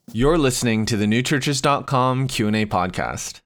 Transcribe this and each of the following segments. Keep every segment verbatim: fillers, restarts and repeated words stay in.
You're listening to the new churches dot com Q and A podcast.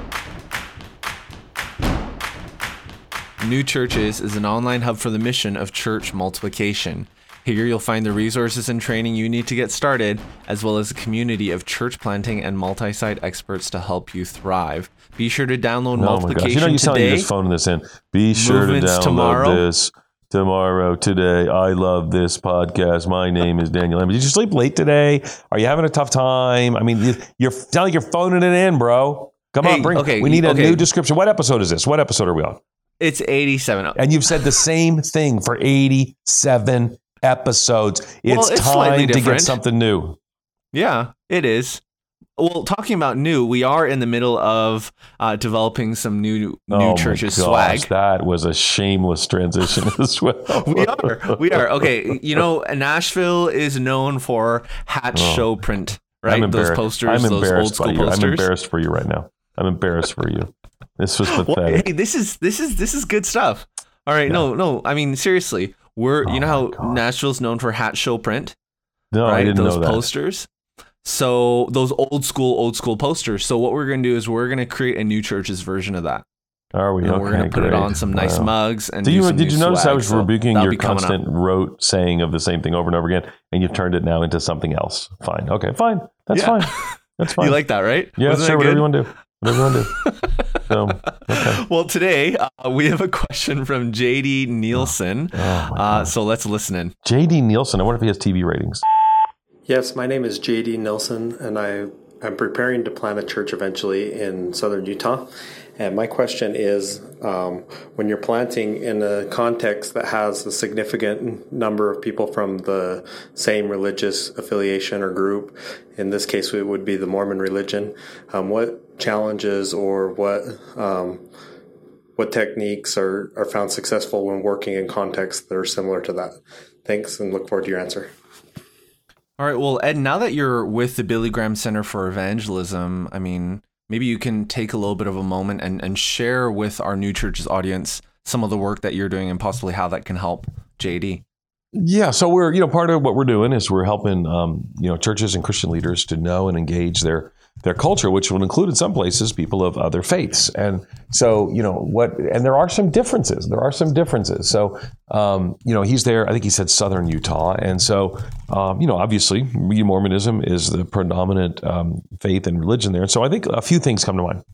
New Churches is an online hub for the mission of church multiplication. Here you'll find the resources and training you need to get started, as well as a community of church planting and multi-site experts to help you thrive. Be sure to download oh multiplication you know, you today. You're just phoning this in. Be sure Movements to download tomorrow. this tomorrow, today. I love this podcast. My name is Daniel Lambert. Did you sleep late today? Are you having a tough time? I mean, you, you're sound like you're phoning it in, bro. Come Hey, on, bring. okay, we need a okay. new description. What episode is this? What episode are we on? It's eighty-seven. And you've said the same thing for eighty-seven episodes. It's, Well, it's slightly time to get different. something new. Yeah, it is. Well, talking about new, we are in the middle of uh, developing some new new Oh my churches gosh, swag. That was a shameless transition as well. We are. We are. Okay. You know, Nashville is known for Hatch Oh. Show Print, I'm right? Those embarrassed. posters, I'm those old embarrassed school by you. posters. I'm embarrassed for you right now. I'm embarrassed for you. This was Well, pathetic. hey, this is this is this is good stuff. All right. Yeah. No, no. I mean, seriously, we're Oh you know my how God. Nashville's known for Hatch Show Print, no, I right? didn't Those know that. posters. So those old school, old school posters. So what we're going to do is we're going to create a new church's version of that. Are we? And Okay, we're going to put great. it on some nice Wow. mugs. And Do do you, some did new you notice swag. I was So rebuking that'll your be coming up. constant rote saying of the same thing over and over again, and you've turned it now into something else? Fine. Okay, fine. That's Yeah. fine. That's fine. You like that, right? yeah, Wasn't sure. that Whatever good? you want to do. Whatever you want to do. So, okay. Well, today uh, we have a question from J D Nielsen. Oh, my uh, God. so let's listen in. J D Nielsen, I wonder if he has T V ratings. Yes, my name is J D Nilsson, and I, I'm preparing to plant a church eventually in southern Utah. And my question is, um, when you're planting in a context that has a significant number of people from the same religious affiliation or group, in this case it would be the Mormon religion, um, what challenges or what um, what techniques are, are found successful when working in contexts that are similar to that? Thanks, and look forward to your answer. All right. Well, Ed, now that you're with the Billy Graham Center for Evangelism, I mean, maybe you can take a little bit of a moment and, and share with our new church's audience some of the work that you're doing and possibly how that can help J D. Yeah, so we're, you know, part of what we're doing is we're helping, um, you know, churches and Christian leaders to know and engage their their culture, which will include in some places people of other faiths. And so, you know, what, and there are some differences. There are some differences. So, um, you know, he's there, I think he said southern Utah. And so, um, you know, obviously Mormonism is the predominant um, faith and religion there. And so I think a few things come to mind.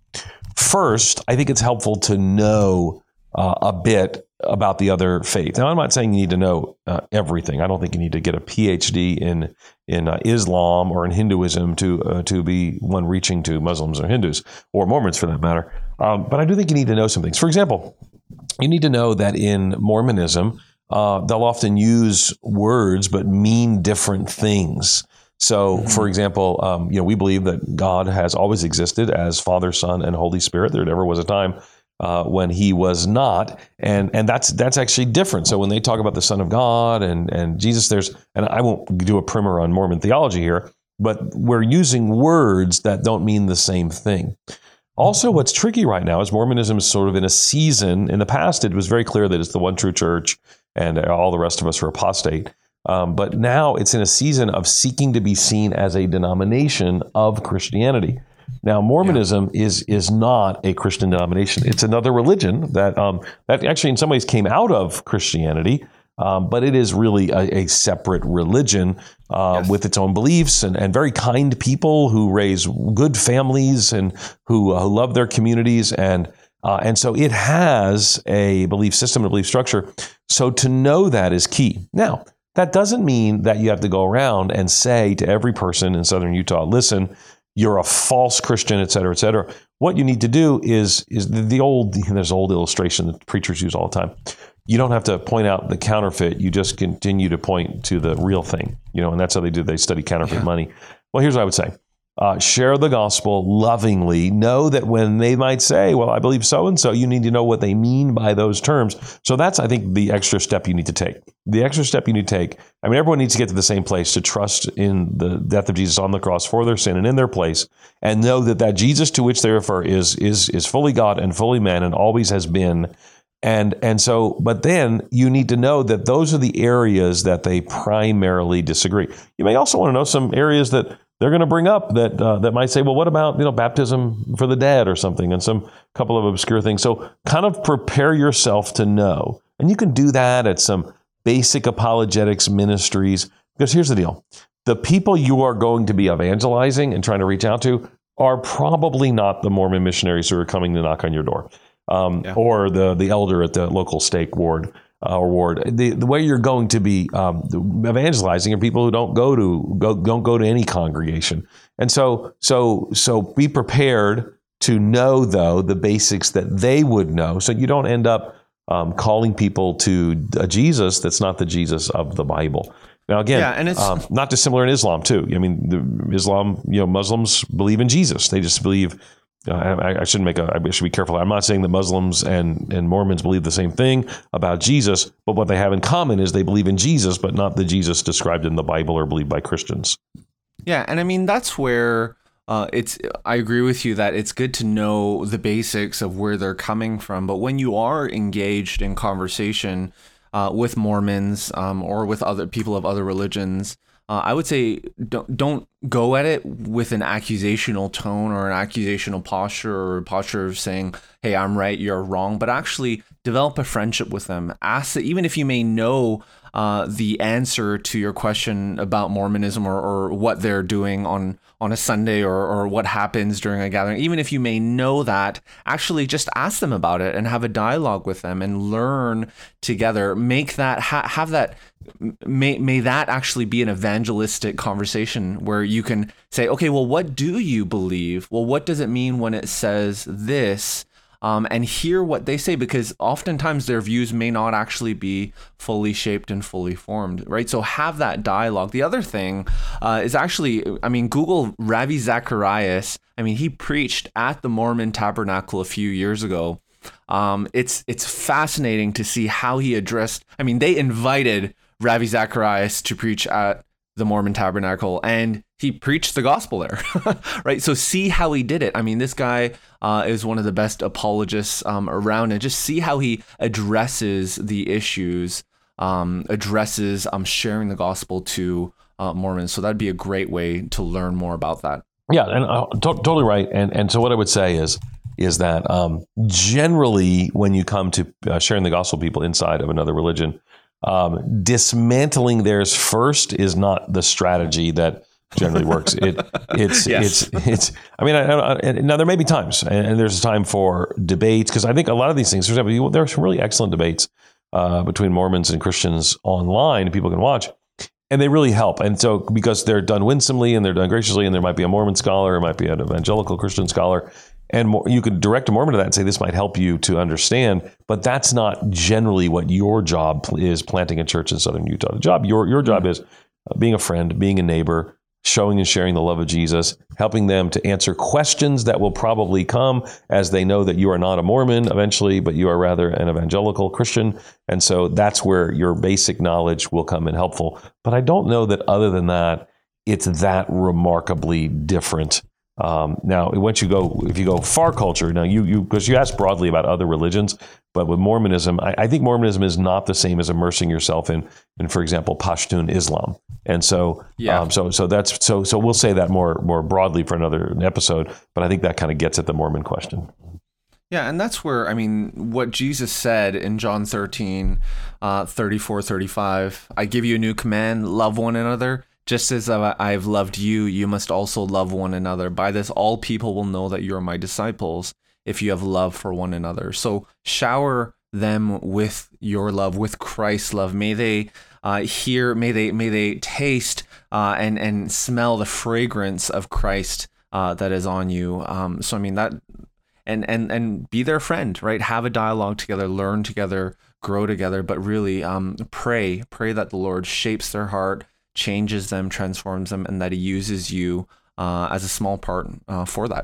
First, I think it's helpful to know uh, a bit about the other faith. Now, I'm not saying you need to know uh, everything. I don't think you need to get a P H D in in uh, Islam or in Hinduism to uh, to be one reaching to Muslims or Hindus or Mormons for that matter. Um, but I do think you need to know some things. For example, you need to know that in Mormonism, uh, they'll often use words but mean different things. So, mm-hmm. for example, um, you know, we believe that God has always existed as Father, Son, and Holy Spirit. There never was a time Uh, when he was not, and and that's that's actually different. So when they talk about the Son of God and and Jesus, there's, and I won't do a primer on Mormon theology here, but we're using words that don't mean the same thing. Also, what's tricky right now is Mormonism is sort of in a season. In the past, it was very clear that it's the one true church, and all the rest of us are apostate. Um, but now it's in a season of seeking to be seen as a denomination of Christianity. Now, Mormonism yeah. is is not a Christian denomination. It's another religion that um, that actually in some ways came out of Christianity, um, but it is really a, a separate religion uh, yes. with its own beliefs and, and very kind people who raise good families and who, uh, who love their communities. And uh, and so it has a belief system, a belief structure. So to know that is key. Now, that doesn't mean that you have to go around and say to every person in southern Utah, listen, you're a false Christian, et cetera, et cetera. What you need to do is, is the, the old, there's an old illustration that preachers use all the time. You don't have to point out the counterfeit. You just continue to point to the real thing, you know, and that's how they do. They study counterfeit yeah. money. Well, here's what I would say. Uh, share the gospel lovingly. Know that when they might say, well, I believe so-and-so, you need to know what they mean by those terms. So that's, I think, the extra step you need to take. The extra step you need to take, I mean, everyone needs to get to the same place to trust in the death of Jesus on the cross for their sin and in their place, and know that that Jesus to which they refer is is is fully God and fully man and always has been. And and so, but then you need to know that those are the areas that they primarily disagree. You may also want to know some areas that they're going to bring up that uh, that might say, well, what about, you know, baptism for the dead or something, and some couple of obscure things. So kind of prepare yourself to know. And you can do that at some basic apologetics ministries, because here's the deal. The people you are going to be evangelizing and trying to reach out to are probably not the Mormon missionaries who are coming to knock on your door, um, yeah. or the, the elder at the local stake ward. Uh, or ward. The, the way you're going to be um, evangelizing are people who don't go to go don't go to any congregation, and so so so be prepared to know, though, the basics that they would know, so you don't end up um, calling people to a Jesus that's not the Jesus of the Bible. Now, again, yeah, and it's um, not dissimilar in Islam too. I mean, the Islam, you know, Muslims believe in Jesus. They just believe. Uh, I, I shouldn't make a. I should be careful. I'm not saying that Muslims and, and Mormons believe the same thing about Jesus, but what they have in common is they believe in Jesus, but not the Jesus described in the Bible or believed by Christians. Yeah, and I mean that's where uh, it's. I agree with you that it's good to know the basics of where they're coming from, but when you are engaged in conversation uh, with Mormons um, or with other people of other religions, Uh, I would say don't don't go at it with an accusational tone or an accusational posture or a posture of saying, hey, I'm right, you're wrong, but actually develop a friendship with them. Ask that, even if you may know uh, the answer to your question about Mormonism or, or what they're doing on, on a Sunday or, or what happens during a gathering, even if you may know that, actually just ask them about it and have a dialogue with them and learn together. Make that, ha- have that, may, may that actually be an evangelistic conversation where you can say, okay, well, what do you believe? Well, what does it mean when it says this? Um, and hear what they say, because oftentimes their views may not actually be fully shaped and fully formed, right? So have that dialogue. The other thing uh, is actually, I mean, Google Ravi Zacharias. I mean, he preached at the Mormon Tabernacle a few years ago. Um, it's it's fascinating to see how he addressed, I mean, they invited Ravi Zacharias to preach at the Mormon Tabernacle, and he preached the gospel there, right? So see how he did it. I mean, this guy uh, is one of the best apologists um, around, and just see how he addresses the issues, um, addresses um, sharing the gospel to uh, Mormons. So that'd be a great way to learn more about that. Yeah, and uh, to- totally right. And and so what I would say is is that um, generally when you come to uh, sharing the gospel with people inside of another religion, um, dismantling theirs first is not the strategy that generally works. It it's yes. it's it's. I mean, I, I, now there may be times, and, and there's a time for debates, because I think a lot of these things. For example, there are some really excellent debates uh, between Mormons and Christians online. People can watch, and they really help. And so because they're done winsomely and they're done graciously, and there might be a Mormon scholar, it might be an evangelical Christian scholar, and more, you could direct a Mormon to that and say, this might help you to understand. But that's not generally what your job is, planting a church in Southern Utah. The job, your your job is being a friend, being a neighbor, showing and sharing the love of Jesus, helping them to answer questions that will probably come as they know that you are not a Mormon eventually, but you are rather an evangelical Christian. And so that's where your basic knowledge will come in helpful. But I don't know that other than that, it's that remarkably different. Um, now, once you go, if you go far culture, now you, you, because you asked broadly about other religions, but with Mormonism, I, I think Mormonism is not the same as immersing yourself in, in, for example, Pashtun Islam. And so, yeah. um, so, so that's, so, so we'll say that more, more broadly for another episode, but I think that kind of gets at the Mormon question. Yeah, and that's where, I mean, what Jesus said in John thirteen, uh, thirty-four, thirty-five, I give you a new command, love one another. Just as I have loved you, you must also love one another. By this, all people will know that you are my disciples, if you have love for one another. So shower them with your love, with Christ's love. May they uh, hear, may they may they taste uh, and and smell the fragrance of Christ uh, that is on you. Um, so I mean that, and and and be their friend, right? Have a dialogue together, learn together, grow together. But really, um, pray, pray that the Lord shapes their heart, changes them, transforms them, and that he uses you uh, as a small part uh, for that.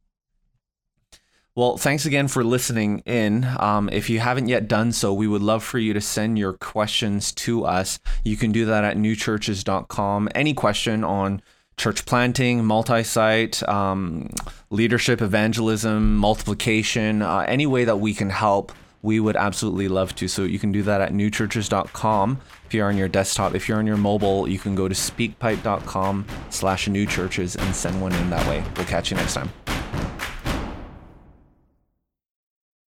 Well, thanks again for listening in. Um, if you haven't yet done so, we would love for you to send your questions to us. You can do that at new churches dot com. Any question on church planting, multi-site, um, leadership, evangelism, multiplication, uh, any way that we can help we would absolutely love to. So you can do that at new churches dot com. If you're on your desktop, if you're on your mobile, you can go to speakpipe dot com slash new churches and send one in that way. We'll catch you next time.